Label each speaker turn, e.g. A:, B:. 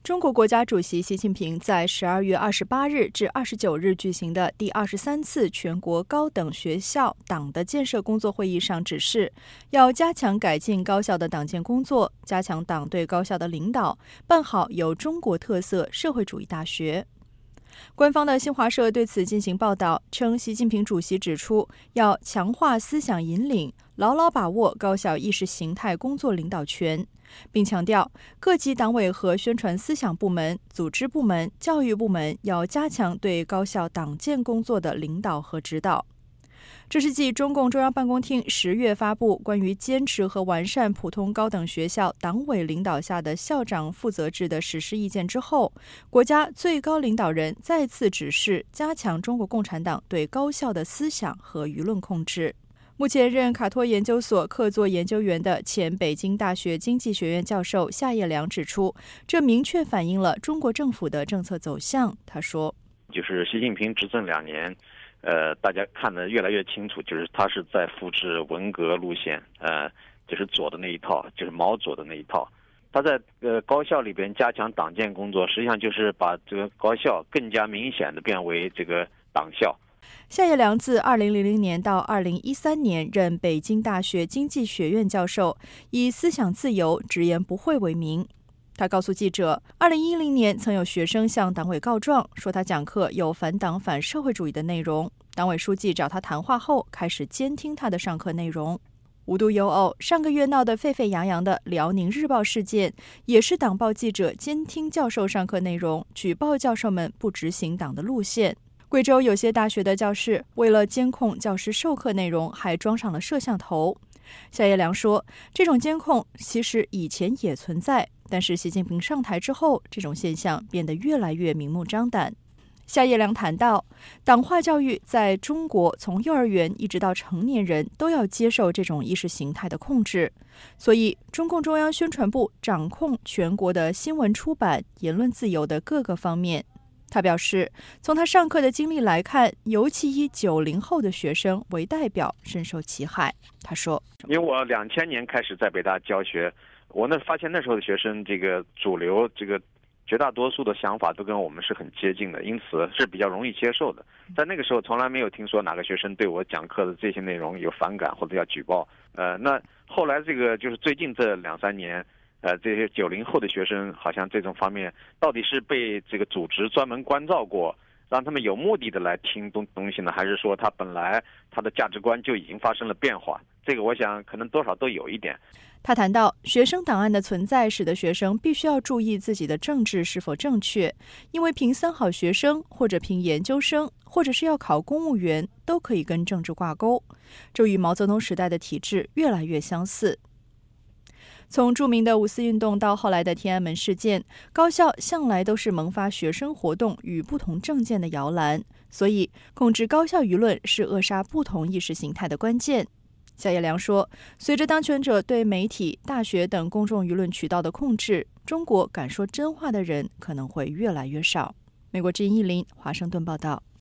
A: 中国国家主席习近平在12月28日至29日举行的第23次全国高等学校党的建设工作会议上指示，要加强改进高校的党建工作，加强党对高校的领导，办好有中国特色社会主义大学。官方的新华社对此进行报道，称习近平主席指出，要强化思想引领，牢牢把握高校意识形态工作领导权，并强调各级党委和宣传思想部门、组织部门、教育部门要加强对高校党建工作的领导和指导。这是继中共中央办公厅10月发布关于坚持和完善普通高等学校党委领导下的校长负责制的实施意见之后，国家最高领导人再次指示加强中国共产党对高校的思想和舆论控制。目前任卡托研究所客座研究员的前北京大学经济学院教授夏业良指出，这明确反映了中国政府的政策走向。他说，
B: 就是习近平执政2年，大家看得越来越清楚，就是他是在复制文革路线，就是左的那一套，就是毛左的那一套。他在高校里边加强党建工作，实际上就是把这个高校更加明显的变为这个党校。
A: 夏业良自2000年到2013年任北京大学经济学院教授，以思想自由、直言不讳为名。他告诉记者，2010年曾有学生向党委告状，说他讲课有反党反社会主义的内容。党委书记找他谈话后，开始监听他的上课内容。无独有偶，上个月闹得沸沸扬扬的辽宁日报事件，也是党报记者监听教授上课内容，举报教授们不执行党的路线。贵州有些大学的教室为了监控教师授课内容，还装上了摄像头。夏业良说，这种监控其实以前也存在，但是习近平上台之后，这种现象变得越来越明目张胆。夏业良谈到，党化教育在中国从幼儿园一直到成年人都要接受这种意识形态的控制，所以中共中央宣传部掌控全国的新闻出版、言论自由的各个方面。他表示，从他上课的经历来看，尤其以90后的学生为代表，深受其害。他说，
B: 因为我2000年开始在北大教学，我发现那时候的学生，这个主流这个绝大多数的想法都跟我们是很接近的，因此是比较容易接受的。在那个时候从来没有听说哪个学生对我讲课的这些内容有反感或者要举报。那后来这个就是最近这2-3年，这些90后的学生好像这种方面到底是被这个组织专门关照过，让他们有目的的来听东西呢，还是说他本来他的价值观就已经发生了变化？这个我想可能多少都有一点。
A: 他谈到，学生档案的存在使得学生必须要注意自己的政治是否正确，因为评3好学生或者评研究生或者是要考公务员都可以跟政治挂钩，这与毛泽东时代的体制越来越相似。从著名的五四运动到后来的天安门事件，高校向来都是萌发学生活动与不同政见的摇篮，所以控制高校舆论是扼杀不同意识形态的关键。夏业良说，随着当权者对媒体、大学等公众舆论渠道的控制，中国敢说真话的人可能会越来越少。美国之音1林华盛顿报道。